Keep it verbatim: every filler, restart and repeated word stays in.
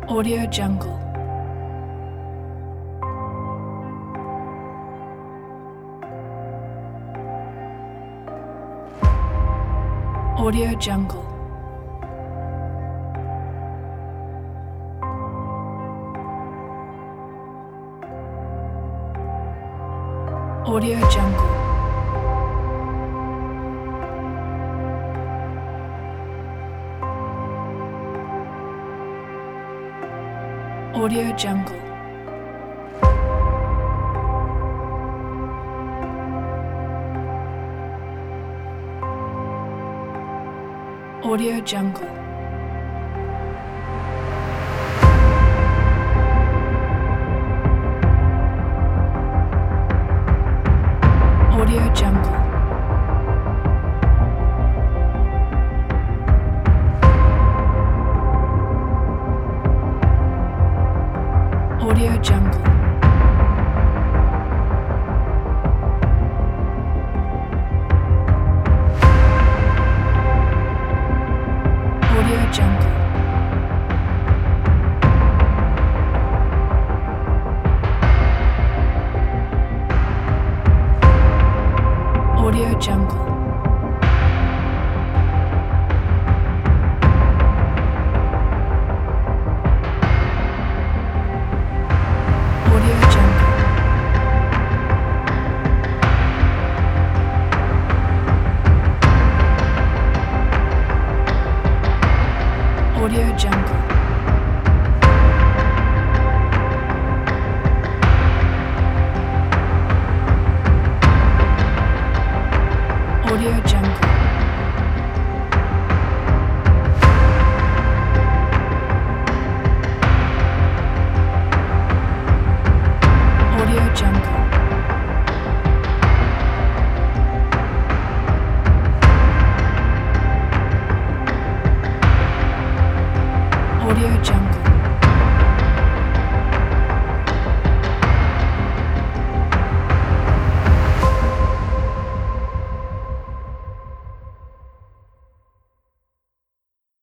Audio Jungle. Audio Jungle. Audio Jungle. Audio Jungle. Audio Jungle. Audio Jungle. Audio Jungle. Audio Jungle. Audio Jungle. Audio Jungle. Audio Jungle. Audio Jungle. Audio Jungle. Audio Jungle.